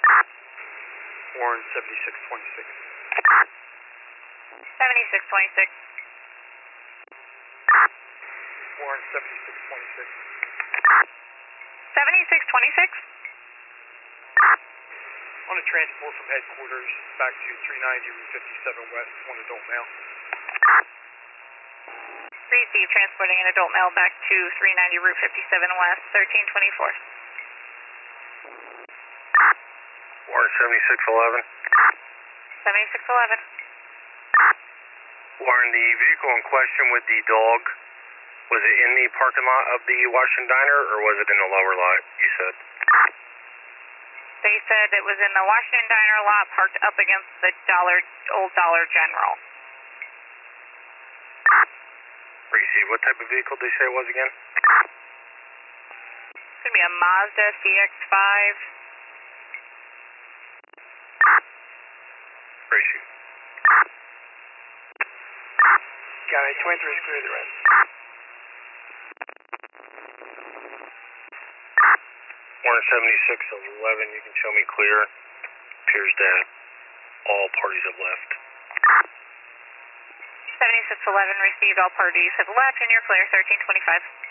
Warren 7626. 7626. Warren 7626. 7626. On a transport from headquarters back to 390 Route 57 West, one adult male. Receive transporting an adult male back to 390 Route 57 West, 1324. Warren 7611. 7611. Warren, the vehicle in question with the dog, was it in the parking lot of the Washington Diner or was it in the lower lot, you said? They said it was in the Washington Diner lot parked up against the Old Dollar General. Receive. What type of vehicle did they say it was again? It's going to be a Mazda CX-5. Receive. Got it. 23 is clear the rest. Warren 7611, you can show me clear. Appears that all parties have left. 7611 received, all parties have left, and you're clear, 1325.